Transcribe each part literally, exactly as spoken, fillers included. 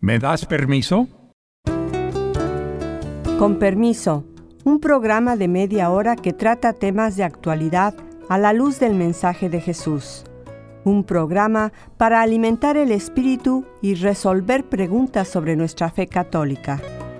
¿Me das permiso? Con permiso, un programa de media hora que trata temas de actualidad a la luz del mensaje de Jesús. Un programa para alimentar el espíritu y resolver preguntas sobre nuestra fe católica.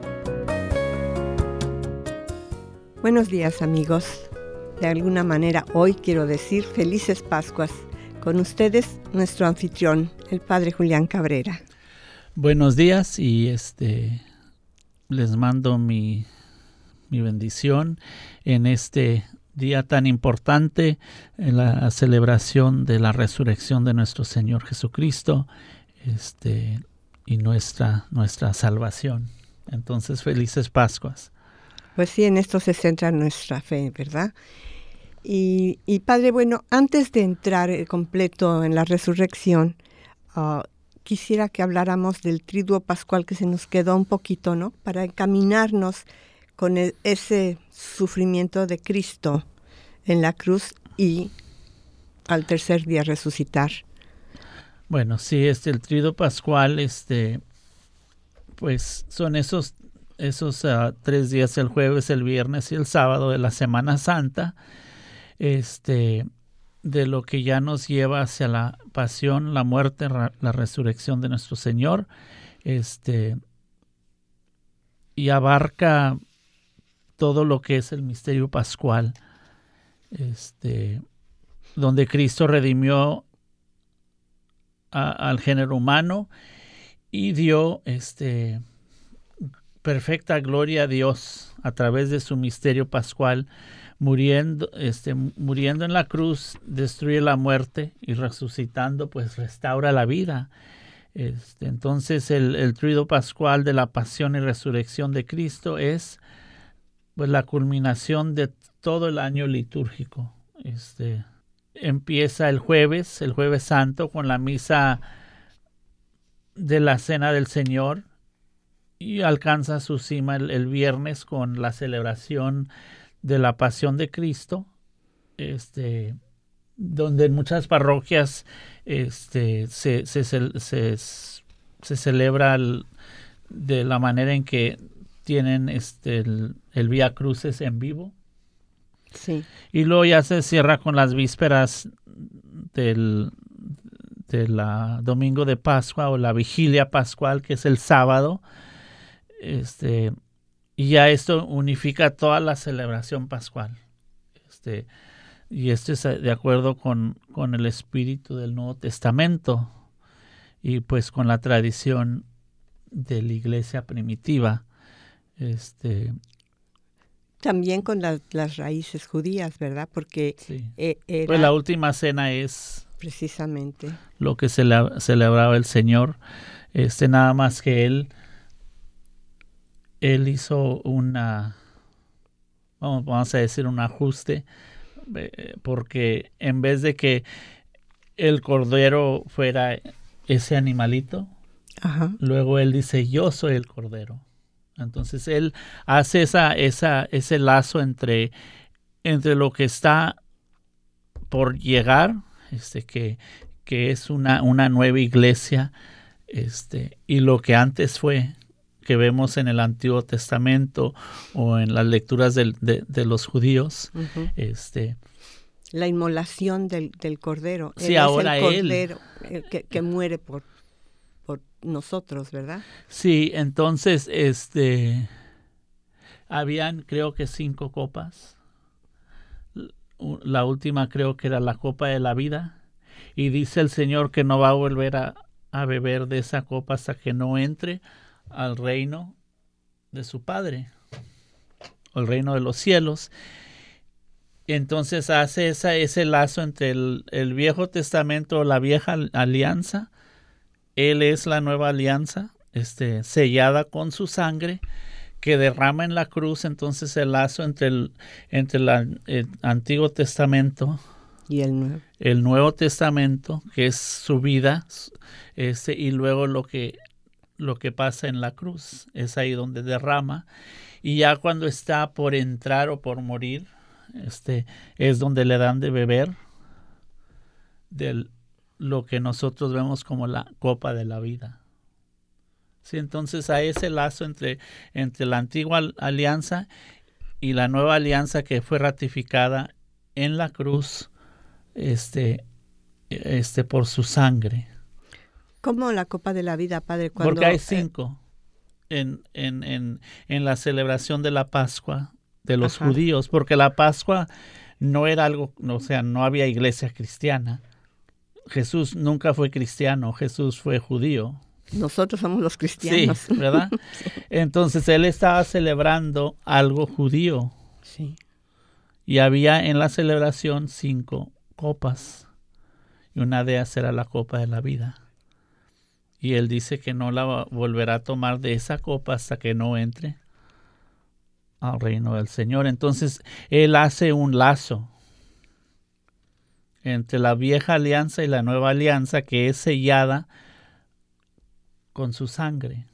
Buenos días, amigos. De alguna manera, hoy quiero decir felices Pascuas. Con ustedes, nuestro anfitrión, el Padre Julián Cabrera. Buenos días y este les mando mi, mi bendición en este día tan importante, en la celebración de la resurrección de nuestro Señor Jesucristo este, y nuestra, nuestra salvación. Entonces, felices Pascuas. Pues sí, en esto se centra nuestra fe, ¿verdad? Y, y Padre, bueno, antes de entrar completo en la resurrección, uh, quisiera que habláramos del triduo pascual que se nos quedó un poquito, ¿no? Para encaminarnos con el, ese sufrimiento de Cristo en la cruz y al tercer día resucitar. Bueno, sí, este, el triduo pascual, este, pues son esos, esos uh, tres días, el jueves, el viernes y el sábado de la Semana Santa, este, de lo que ya nos lleva hacia la pasión, la muerte, la resurrección de nuestro Señor, este, y abarca todo lo que es el misterio pascual, este, donde Cristo redimió a, al género humano y dio este, perfecta gloria a Dios a través de su misterio pascual. Muriendo, este, muriendo en la cruz, destruye la muerte y resucitando, pues restaura la vida. Este, entonces el, el triduo pascual de la pasión y resurrección de Cristo es pues la culminación de todo el año litúrgico. Este, empieza el jueves, el jueves santo, con la misa de la Cena del Señor y alcanza su cima el, el viernes con la celebración de la Pasión de Cristo, este, donde en muchas parroquias este, se, se, se, se, se celebra el, de la manera en que tienen este, el, el Vía Crucis en vivo. Sí. Y luego ya se cierra con las vísperas del de la domingo de Pascua o la vigilia pascual, que es el sábado. Este Y ya esto unifica toda la celebración pascual. Este, y esto es de acuerdo con, con el espíritu del Nuevo Testamento y pues con la tradición de la iglesia primitiva. Este, También con la, las raíces judías, ¿verdad? Porque sí. eh, era pues la última cena es precisamente lo que cele- celebraba el Señor. Este, nada más que él Él hizo una, vamos, vamos a decir, un ajuste, eh, porque en vez de que el cordero fuera ese animalito, Ajá. luego él dice, yo soy el cordero. Entonces él hace esa, esa, ese lazo entre, entre lo que está por llegar, este, que, que es una, una nueva iglesia, este, y lo que antes fue, que vemos en el Antiguo Testamento o en las lecturas del, de, de los judíos. Uh-huh. este, La inmolación del, del cordero. Sí, él ahora es el cordero él. el que, que muere por, por nosotros, ¿verdad? Sí, entonces este, habían creo que cinco copas. La última creo que era la copa de la vida. Y dice el Señor que no va a volver a, a beber de esa copa hasta que no entre al reino de su Padre, o el reino de los cielos. Entonces hace esa, ese lazo entre el, el Viejo Testamento, la vieja alianza. Él es la nueva alianza, este, sellada con su sangre, que derrama en la cruz. Entonces el lazo entre el, entre la, el Antiguo Testamento y el Nuevo. el Nuevo Testamento, que es su vida, este, y luego lo que lo que pasa en la cruz, es ahí donde derrama, y ya cuando está por entrar o por morir, este, es donde le dan de beber de lo que nosotros vemos como la copa de la vida. Sí, entonces hay ese lazo entre, entre la antigua alianza y la nueva alianza que fue ratificada en la cruz, este, este, por su sangre. ¿Cómo la copa de la vida, Padre? Cuando, Porque hay cinco eh, en, en, en, en la celebración de la Pascua de los ajá. judíos, porque la Pascua no era algo, o sea, no había iglesia cristiana. Jesús nunca fue cristiano, Jesús fue judío. Nosotros somos los cristianos. Sí, ¿verdad? Sí. Entonces él estaba celebrando algo judío. Sí. Y había en la celebración cinco copas. Y una de ellas era la copa de la vida. Y él dice que no la volverá a tomar de esa copa hasta que no entre al reino del Señor. Entonces él hace un lazo entre la vieja alianza y la nueva alianza, que es sellada con su sangre.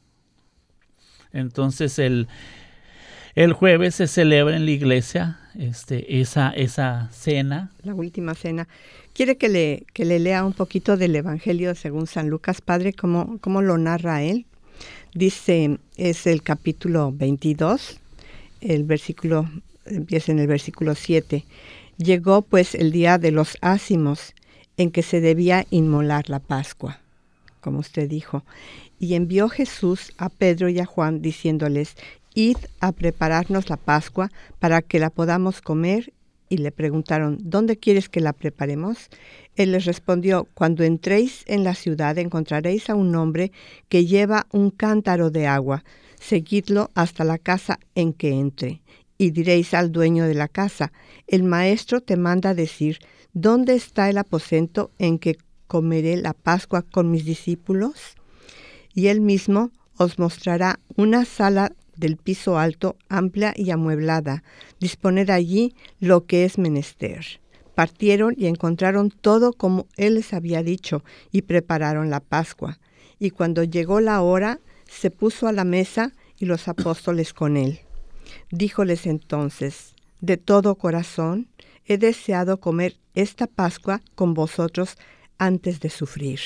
Entonces el, el jueves se celebra en la iglesia este, esa, esa cena. La última cena. ¿Quiere que le, que le lea un poquito del Evangelio según San Lucas, Padre? ¿Cómo, cómo lo narra él? Dice, es el capítulo veintidós, el versículo, empieza en el versículo siete. Llegó pues el día de los ácimos, en que se debía inmolar la Pascua, como usted dijo. Y envió Jesús a Pedro y a Juan, diciéndoles, id a prepararnos la Pascua para que la podamos comer. Y le preguntaron, ¿dónde quieres que la preparemos? Él les respondió, cuando entréis en la ciudad encontraréis a un hombre que lleva un cántaro de agua. Seguidlo hasta la casa en que entre. Y diréis al dueño de la casa, el maestro te manda decir, ¿dónde está el aposento en que comeré la Pascua con mis discípulos? Y él mismo os mostrará una sala del piso alto, amplia y amueblada. Disponed allí lo que es menester. Partieron y encontraron todo como él les había dicho, y prepararon la Pascua. Y cuando llegó la hora, se puso a la mesa y los apóstoles con él. Díjoles entonces, de todo corazón, he deseado comer esta Pascua con vosotros antes de sufrir.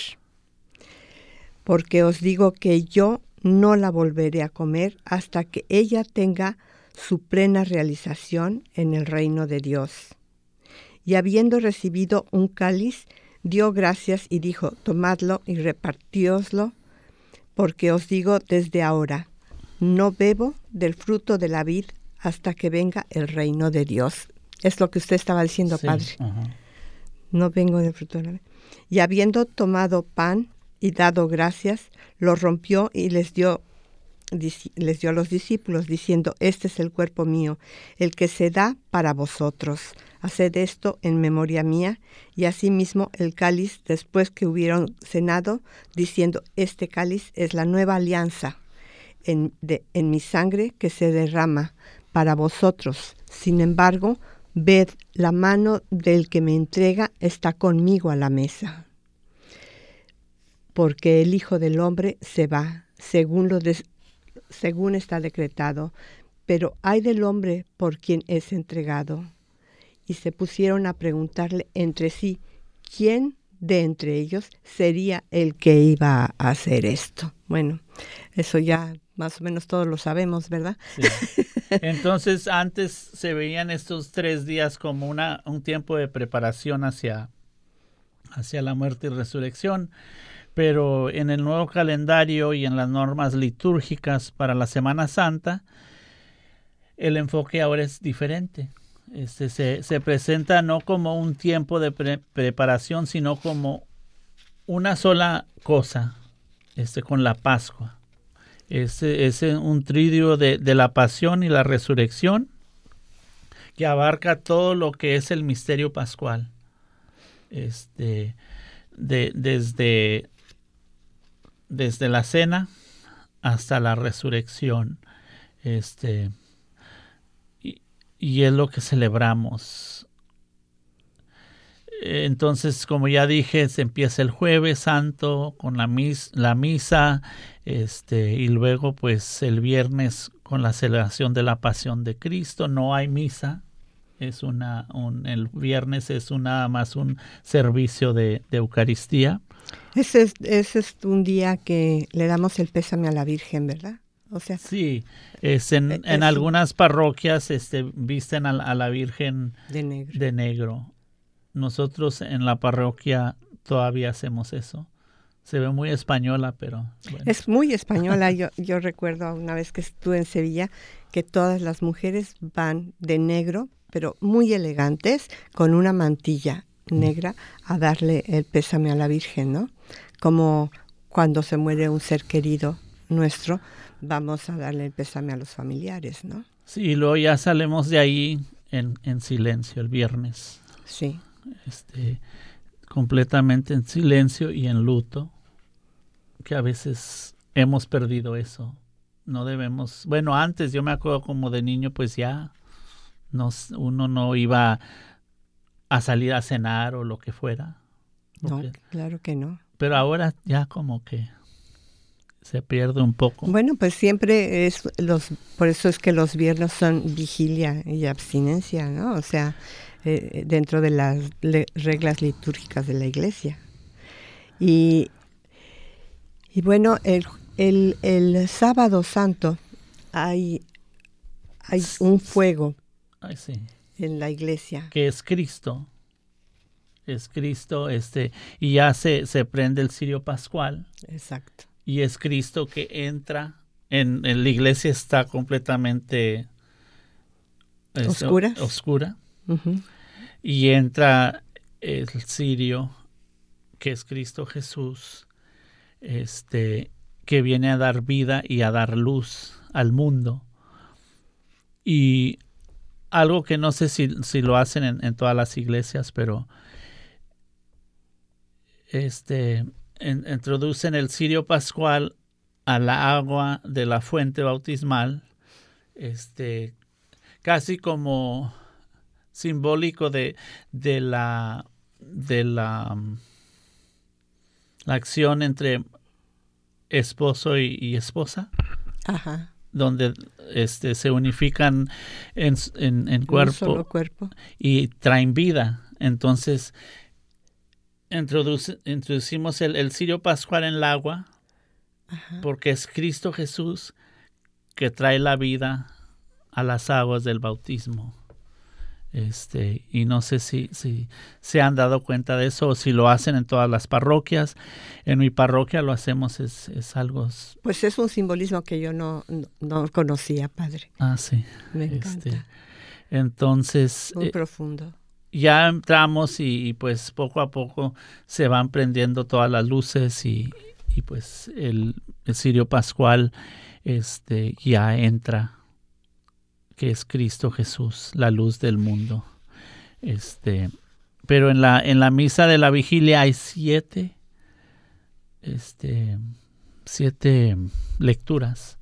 Porque os digo que yo no la volveré a comer hasta que ella tenga su plena realización en el reino de Dios. Y habiendo recibido un cáliz, dio gracias y dijo, tomadlo y repartíoslo, porque os digo desde ahora, no bebo del fruto de la vid hasta que venga el reino de Dios. Es lo que usted estaba diciendo, sí, Padre. Uh-huh. No vengo del fruto de la vid. Y habiendo tomado pan y dado gracias, lo rompió y les dio, les dio a los discípulos, diciendo, este es el cuerpo mío, el que se da para vosotros. Haced esto en memoria mía. Y asimismo el cáliz, después que hubieron cenado, diciendo, este cáliz es la nueva alianza en, de, en mi sangre que se derrama para vosotros. Sin embargo, ved, la mano del que me entrega está conmigo a la mesa. Porque el Hijo del Hombre se va, según, lo de, según está decretado, pero ay del hombre por quien es entregado. Y se pusieron a preguntarle entre sí, ¿quién de entre ellos sería el que iba a hacer esto? Bueno, eso ya más o menos todos lo sabemos, ¿verdad? Sí. Entonces, antes se veían estos tres días como una, un tiempo de preparación hacia, hacia la muerte y resurrección. Pero en el nuevo calendario y en las normas litúrgicas para la Semana Santa, el enfoque ahora es diferente. Este, se, se presenta no como un tiempo de pre- preparación, sino como una sola cosa, este, con la Pascua. Es, es un tridio de, de la pasión y la resurrección que abarca todo lo que es el misterio pascual. Este, de, desde... desde la cena hasta la resurrección, este, y, y es lo que celebramos. Entonces, como ya dije, se empieza el Jueves Santo con la, mis, la misa, este, y luego pues el viernes con la celebración de la Pasión de Cristo. No hay misa, es una, un, el viernes es una más un servicio de, de Eucaristía. Ese es, ese es un día que le damos el pésame a la Virgen, ¿verdad? O sea, sí, es en, es en algunas parroquias este, visten a, a la Virgen de negro. de negro. Nosotros en la parroquia todavía hacemos eso. Se ve muy española, pero bueno. Es muy española. Yo, yo recuerdo una vez que estuve en Sevilla que todas las mujeres van de negro, pero muy elegantes, con una mantilla negra a darle el pésame a la Virgen, ¿no? Como cuando se muere un ser querido nuestro, vamos a darle el pésame a los familiares, ¿no? Sí, y luego ya salimos de ahí en, en silencio el viernes. Sí. Este, completamente en silencio y en luto, que a veces hemos perdido eso. No debemos, bueno, antes yo me acuerdo como de niño, pues ya nos, uno no iba a salir a cenar o lo que fuera. No, Porque, claro que no. pero ahora ya como que se pierde un poco. Bueno, pues siempre es los, por eso es que los viernes son vigilia y abstinencia, ¿no? O sea, eh, dentro de las le, reglas litúrgicas de la Iglesia. Y, y bueno, el, el, el sábado santo hay, hay un fuego Ay, sí. en la iglesia. Que es Cristo. Es Cristo, este, y ya se, se prende el cirio pascual. Exacto. Y es Cristo que entra, en, en la iglesia está completamente es, oscura. oscura Uh-huh. Y entra el cirio, que es Cristo Jesús, este, que viene a dar vida y a dar luz al mundo. Y algo que no sé si, si lo hacen en, en todas las iglesias, pero este... En, introducen el cirio pascual a la agua de la fuente bautismal, este, casi como simbólico de, de la de la, la acción entre esposo y, y esposa. Ajá. Donde este, se unifican en, en, en cuerpo, un solo cuerpo y traen vida. Entonces Introduce, introducimos el, el cirio pascual en el agua. Ajá. Porque es Cristo Jesús que trae la vida a las aguas del bautismo. Este, y no sé si, si se han dado cuenta de eso o si lo hacen en todas las parroquias. En mi parroquia lo hacemos, es, es algo... Pues es un simbolismo que yo no, no, no conocía, padre. Ah, sí. Me encanta. Este, entonces... Muy eh, profundo. Ya entramos y, y pues poco a poco se van prendiendo todas las luces y, y pues el, el cirio pascual este, ya entra, que es Cristo Jesús, la luz del mundo. Este, pero en la, en la misa de la vigilia hay siete, este, siete lecturas.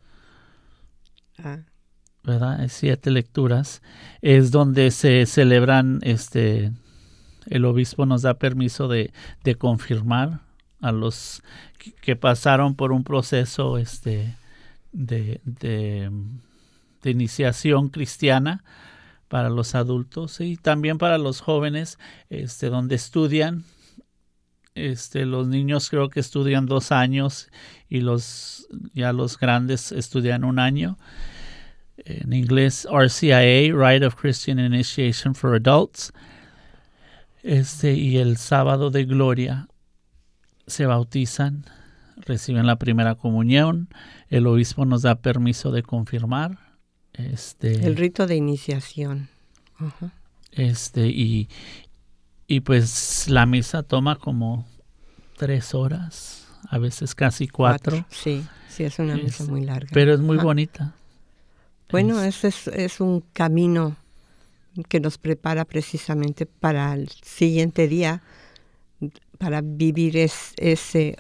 Ah. ¿Verdad? Hay siete lecturas. Es donde se celebran, este, el obispo nos da permiso de, de confirmar a los que pasaron por un proceso este, de, de, de iniciación cristiana para los adultos y también para los jóvenes, este, donde estudian. Este, los niños creo que estudian dos años y los ya los grandes estudian un año. En inglés, R C I A, Rite of Christian Initiation for Adults. Este, y el sábado de gloria se bautizan, reciben la primera comunión. El obispo nos da permiso de confirmar. Este, el rito de iniciación. Uh-huh. Este, y, y pues la misa toma como tres horas, a veces casi cuatro. cuatro. Sí, sí, es una misa es, muy larga. Pero es muy Ajá. bonita. Bueno, ese es, es un camino que nos prepara precisamente para el siguiente día, para vivir es, ese,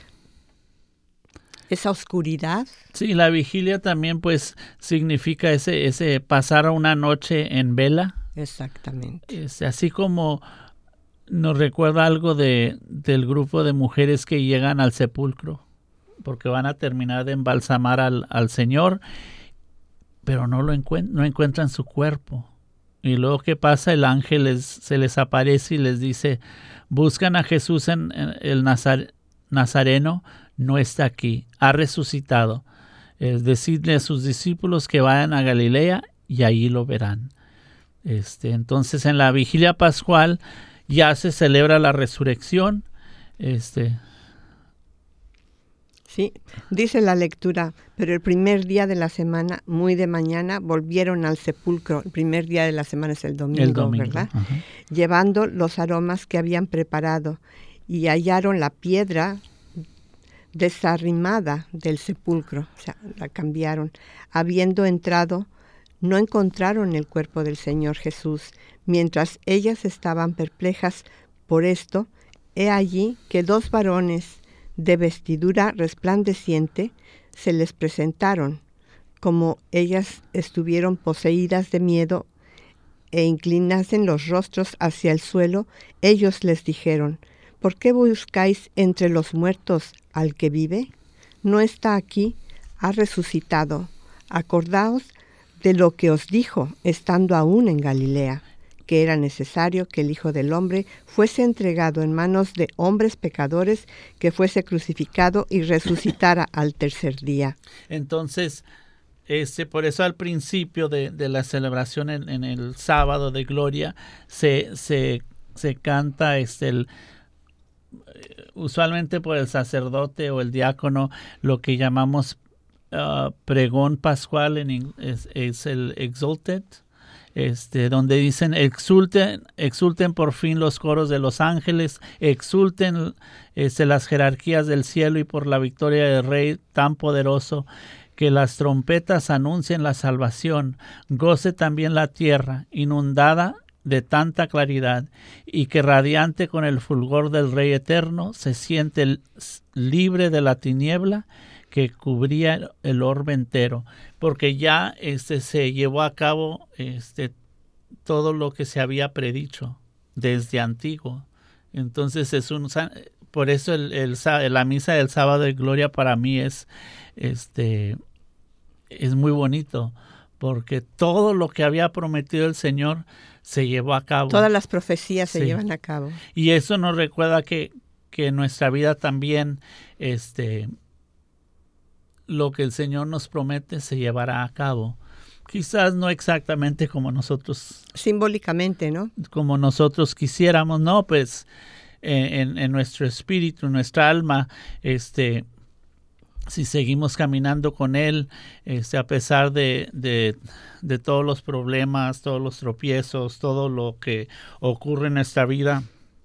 esa oscuridad. Sí, la vigilia también pues significa ese, ese pasar una noche en vela. Exactamente. Es así como nos recuerda algo de, del grupo de mujeres que llegan al sepulcro, porque van a terminar de embalsamar al, al Señor, pero no lo encuent- no encuentran su cuerpo. Y luego, ¿qué pasa? El ángel les, se les aparece y les dice, buscan a Jesús en, en el Nazar- Nazareno no está aquí, ha resucitado. Es decirle a sus discípulos que vayan a Galilea y allí lo verán. Este, entonces en la vigilia pascual ya se celebra la resurrección. Este, Sí, dice la lectura, pero el primer día de la semana, muy de mañana, volvieron al sepulcro. El primer día de la semana es el domingo, el domingo, ¿verdad? Ajá. Llevando los aromas que habían preparado, y hallaron la piedra desarrimada del sepulcro, o sea, la cambiaron. Habiendo entrado, no encontraron el cuerpo del Señor Jesús. Mientras ellas estaban perplejas por esto, he allí que dos varones de vestidura resplandeciente se les presentaron. Como ellas estuvieron poseídas de miedo e inclinasen los rostros hacia el suelo, ellos les dijeron: ¿por qué buscáis entre los muertos al que vive? No está aquí, ha resucitado. Acordaos de lo que os dijo estando aún en Galilea, que era necesario que el Hijo del Hombre fuese entregado en manos de hombres pecadores, que fuese crucificado y resucitara al tercer día. Entonces, este, por eso al principio de, de la celebración en, en el sábado de gloria se, se, se canta este, el, usualmente por el sacerdote o el diácono, lo que llamamos uh, pregón pascual, en, es, es el exultet. Este, donde dicen exulten, exulten por fin los coros de los ángeles, exulten este, las jerarquías del cielo y por la victoria del Rey tan poderoso, que las trompetas anuncien la salvación, goce también la tierra inundada de tanta claridad, y que radiante con el fulgor del Rey eterno se siente libre de la tiniebla que cubría el orbe entero, porque ya este se llevó a cabo este todo lo que se había predicho desde antiguo. Entonces es un por eso el, el la misa del sábado de gloria para mí es este es muy bonito, porque todo lo que había prometido el Señor se llevó a cabo. Todas las profecías se sí. llevan a cabo. Y eso nos recuerda que que en nuestra vida también este lo que el Señor nos promete se llevará a cabo. Quizás no exactamente como nosotros... Simbólicamente, ¿no? Como nosotros quisiéramos, no, pues en, en nuestro espíritu, en nuestra alma, este, si seguimos caminando con Él, este, a pesar de, de, de todos los problemas, todos los tropiezos, todo lo que ocurre en nuestra vida,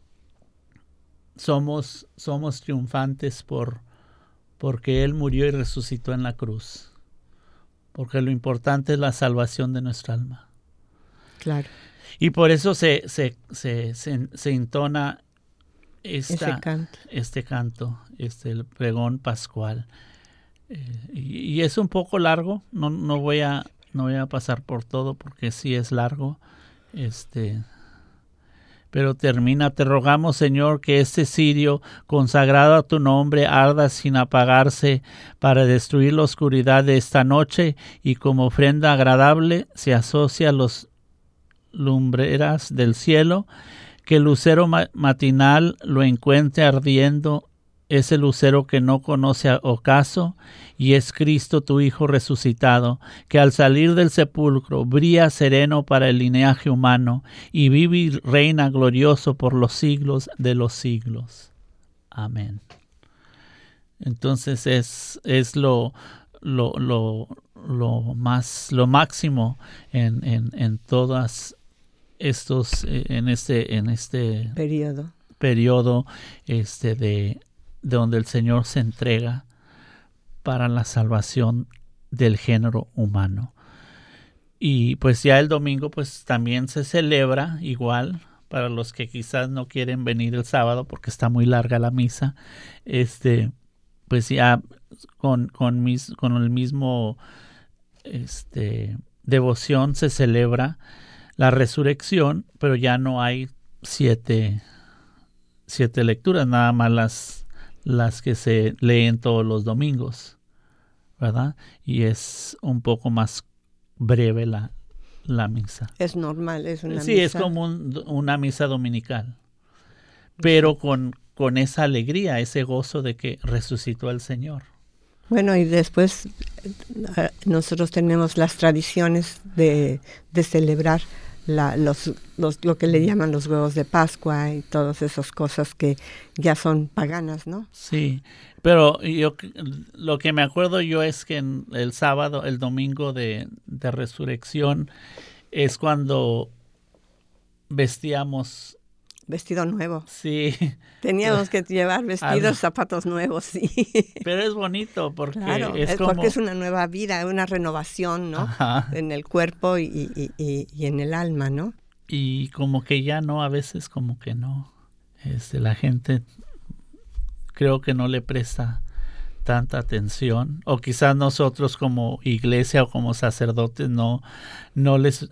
somos, somos triunfantes por... porque Él murió y resucitó en la cruz. Porque lo importante es la salvación de nuestra alma. Claro. Y por eso se, se, se, se, se entona esta, Ese canto. este canto, este el pregón pascual. Eh, y, y es un poco largo, no, no, voy a, no voy a pasar por todo porque sí es largo. Este... Pero termina: te rogamos, Señor, que este cirio consagrado a tu nombre arda sin apagarse para destruir la oscuridad de esta noche, y como ofrenda agradable se asocia a los lumbreras del cielo, que el lucero matinal lo encuentre ardiendo, ese lucero que no conoce ocaso, y es Cristo tu Hijo resucitado, que al salir del sepulcro brilla sereno para el linaje humano, y vive y reina glorioso por los siglos de los siglos. Amén. Entonces es, es lo, lo, lo, lo más, lo máximo en, en, en todas estos, en este, en este periodo, periodo este de de donde el Señor se entrega para la salvación del género humano. Y pues ya el domingo pues también se celebra igual, para los que quizás no quieren venir el sábado porque está muy larga la misa, este pues ya con, con, mis, con el mismo este, devoción se celebra la resurrección, pero ya no hay siete, siete lecturas, nada más las las que se leen todos los domingos, ¿verdad? Y es un poco más breve la, la misa. Es normal, es una sí, misa. es como un, una misa dominical, pero con, con esa alegría, ese gozo de que resucitó el Señor. Bueno, y después eh, nosotros tenemos las tradiciones de, de celebrar la, los, los, lo que le llaman los huevos de Pascua y todas esas cosas que ya son paganas, ¿no? Sí, pero yo lo que me acuerdo yo es que en el sábado, el domingo de, de resurrección, es cuando vestíamos... Vestido nuevo. Sí. Teníamos que llevar vestidos, Algo. zapatos nuevos, sí. Pero es bonito porque claro, es, es como... porque es una nueva vida, una renovación, ¿no? Ajá. En el cuerpo y, y, y, y en el alma, ¿no? Y como que ya no, a veces como que no. Este, la gente creo que no le presta tanta atención. O quizás nosotros como iglesia o como sacerdotes no, no les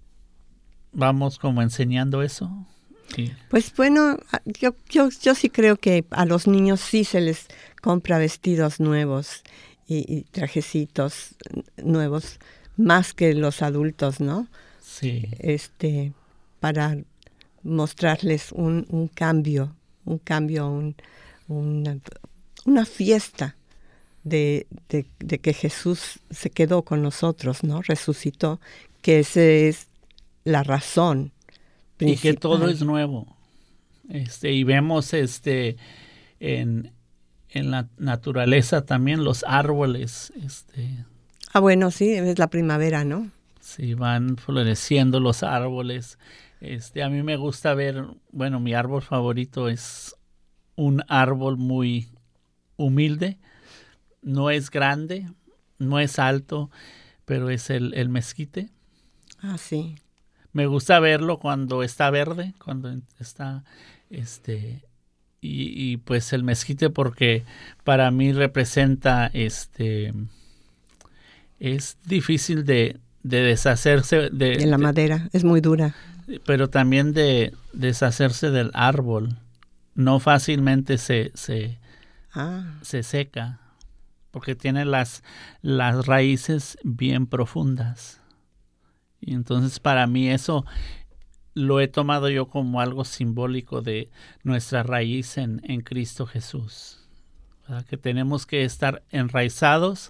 vamos como enseñando eso. Sí. Pues bueno, yo, yo, yo sí creo que a los niños sí se les compra vestidos nuevos y, y trajecitos nuevos, más que los adultos, ¿no? Sí. Este, para mostrarles un, un cambio, un cambio, un, una, una fiesta de, de, de que Jesús se quedó con nosotros, ¿no? Resucitó, que esa es la razón principal. Y que todo es nuevo. Este, y vemos este en, en la naturaleza también los árboles. Este, ah, bueno, sí, es la primavera, ¿no? Sí, van floreciendo los árboles. Este, a mí me gusta ver, bueno, mi árbol favorito es un árbol muy humilde. No es grande, no es alto, pero es el, el mezquite. Ah, sí. Me gusta verlo cuando está verde, cuando está, este, y, y pues el mezquite porque para mí representa, este, es difícil de, de deshacerse de, de la de, madera, es muy dura. Pero también de deshacerse del árbol. No fácilmente se, se, ah. se seca, porque tiene las, las raíces bien profundas. Y entonces para mí eso lo he tomado yo como algo simbólico de nuestra raíz en, en Cristo Jesús. ¿Verdad? Que tenemos que estar enraizados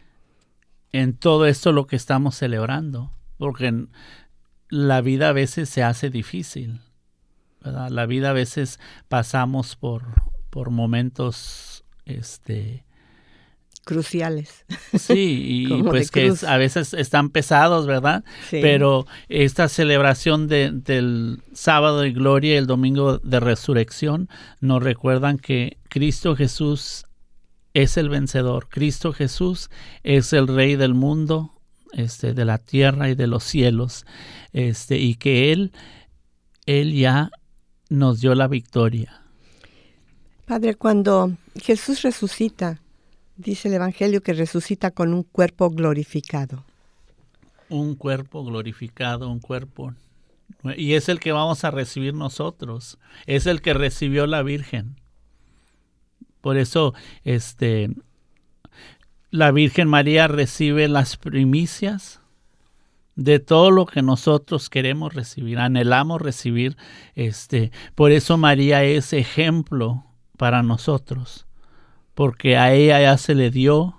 en todo esto lo que estamos celebrando, porque la vida a veces se hace difícil, ¿verdad? La vida a veces pasamos por, por momentos este cruciales. Sí, y pues que es, a veces están pesados, ¿verdad? Sí. Pero esta celebración de, del sábado de gloria y el domingo de resurrección nos recuerdan que Cristo Jesús es el vencedor. Cristo Jesús es el Rey del mundo, este, de la tierra y de los cielos, este, y que Él, Él ya nos dio la victoria. Padre, cuando Jesús resucita, dice el Evangelio que resucita con un cuerpo glorificado. Un cuerpo glorificado, un cuerpo... Y es el que vamos a recibir nosotros. Es el que recibió la Virgen. Por eso, este, la Virgen María recibe las primicias de todo lo que nosotros queremos recibir, anhelamos recibir. Este, por eso María es ejemplo para nosotros. Porque a ella ya se le dio,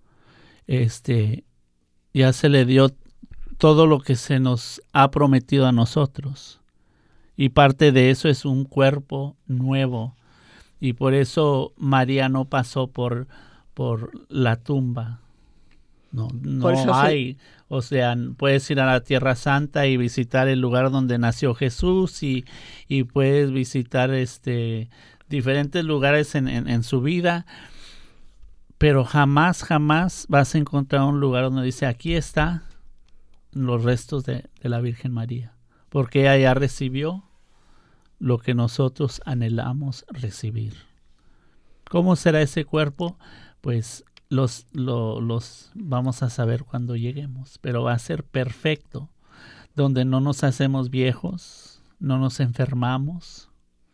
este, ya se le dio todo lo que se nos ha prometido a nosotros. Y parte de eso es un cuerpo nuevo. Y por eso María no pasó por, por la tumba. No, no hay. Sí. O sea, puedes ir a la Tierra Santa y visitar el lugar donde nació Jesús y, y puedes visitar este, diferentes lugares en, en, en su vida. Pero jamás, jamás vas a encontrar un lugar donde dice, aquí está los restos de, de la Virgen María. Porque ella ya recibió lo que nosotros anhelamos recibir. ¿Cómo será ese cuerpo? Pues los, lo, los vamos a saber cuando lleguemos. Pero va a ser perfecto, donde no nos hacemos viejos, no nos enfermamos.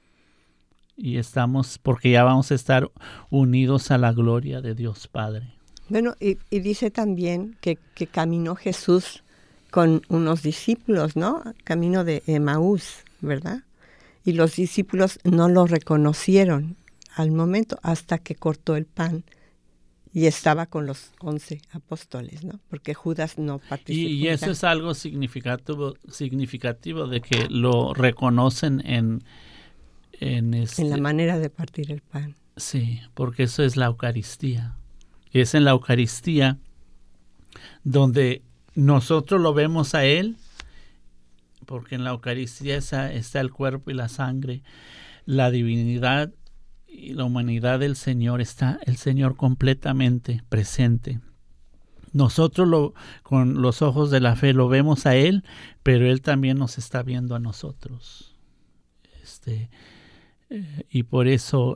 Y estamos, porque ya vamos a estar unidos a la gloria de Dios Padre. Bueno, y, y dice también que, que caminó Jesús con unos discípulos, ¿no? Camino de Emaús, ¿verdad? Y los discípulos no lo reconocieron al momento, hasta que cortó el pan y estaba con los once apóstoles, ¿no? Porque Judas no participó. Y, y eso es algo significativo, significativo de que lo reconocen en... En, este, en la manera de partir el pan. Sí, porque eso es la Eucaristía. Y es en la Eucaristía donde nosotros lo vemos a Él, porque en la Eucaristía está, está el cuerpo y la sangre, la divinidad y la humanidad del Señor, está el Señor completamente presente. Nosotros lo, con los ojos de la fe lo vemos a Él, pero Él también nos está viendo a nosotros. Este, eh, y por eso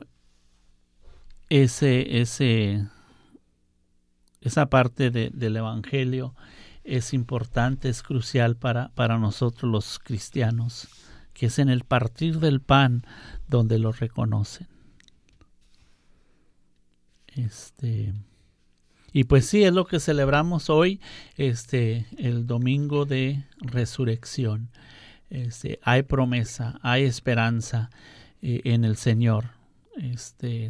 ese, ese, esa parte de, del Evangelio es importante, es crucial para, para nosotros los cristianos, que es en el partir del pan donde lo reconocen. Este, y pues sí, es lo que celebramos hoy, este, el domingo de resurrección. Este, hay promesa, hay esperanza eh, en el Señor. Este,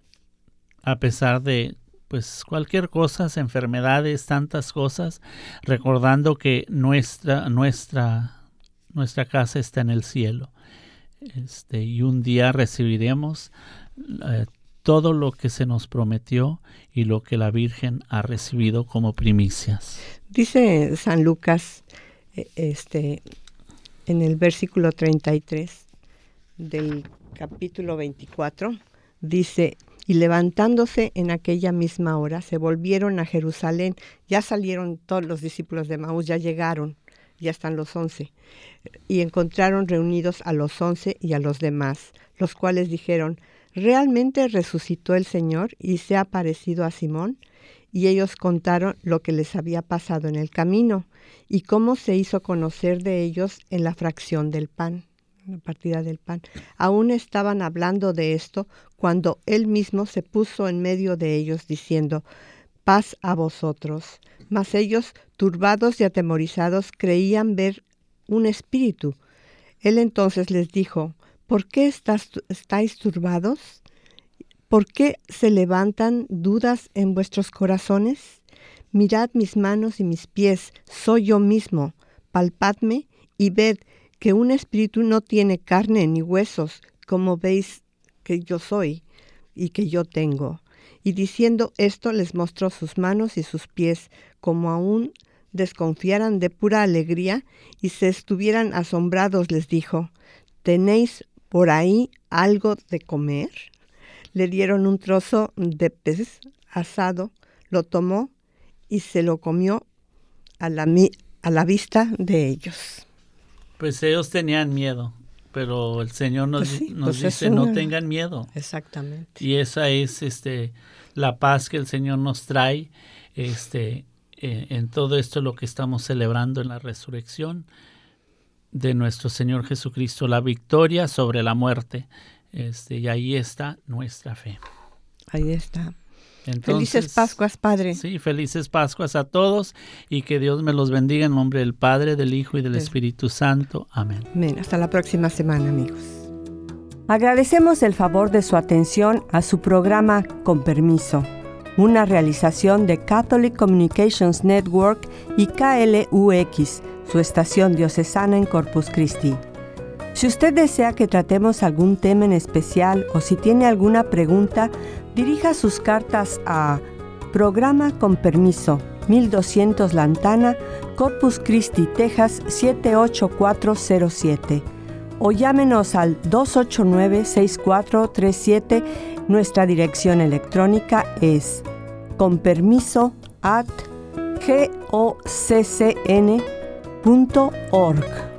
a pesar de pues cualquier cosa, enfermedades, tantas cosas, recordando que nuestra, nuestra, nuestra casa está en el cielo. Este, y un día recibiremos eh, todo lo que se nos prometió y lo que la Virgen ha recibido como primicias. Dice San Lucas, este, en el versículo treinta y tres del capítulo veinticuatro, dice: y levantándose en aquella misma hora, se volvieron a Jerusalén. Ya salieron todos los discípulos de Emaús, ya llegaron, ya están los once. Y encontraron reunidos a los once y a los demás, los cuales dijeron: ¿realmente resucitó el Señor y se ha aparecido a Simón? Y ellos contaron lo que les había pasado en el camino y cómo se hizo conocer de ellos en la fracción del pan, la partida del pan. Aún estaban hablando de esto cuando él mismo se puso en medio de ellos diciendo: paz a vosotros. Mas ellos, turbados y atemorizados, creían ver un espíritu. Él entonces les dijo: ¿por qué estás, estáis turbados? ¿Por qué se levantan dudas en vuestros corazones? Mirad mis manos y mis pies, soy yo mismo. Palpadme y ved que un espíritu no tiene carne ni huesos, como veis que yo soy y que yo tengo. Y diciendo esto les mostró sus manos y sus pies, como aún desconfiaran de pura alegría y se estuvieran asombrados, les dijo: ¿tenéis por ahí algo de comer? Le dieron un trozo de pez asado, lo tomó y se lo comió a la, a la vista de ellos. Pues ellos tenían miedo, pero el Señor nos, pues sí, nos pues dice: una... no tengan miedo. Exactamente. Y esa es este la paz que el Señor nos trae este eh, en todo esto lo que estamos celebrando en la resurrección de nuestro Señor Jesucristo, la victoria sobre la muerte. Este, y ahí está nuestra fe. Ahí está. Entonces, felices Pascuas, Padre. Sí, felices Pascuas a todos y que Dios me los bendiga en nombre del Padre, del Hijo y del Espíritu Santo. Amén. Amén. Hasta la próxima semana, amigos. Agradecemos el favor de su atención a su programa Con Permiso, una realización de Catholic Communications Network y K L U X, su estación diocesana en Corpus Christi. Si usted desea que tratemos algún tema en especial o si tiene alguna pregunta, dirija sus cartas a Programa Con Permiso, mil doscientos Lantana, Corpus Christi, Texas siete ocho cuatro cero siete, o llámenos al dos ocho nueve, seis cuatro tres siete. Nuestra dirección electrónica es conpermiso arroba goccn punto org.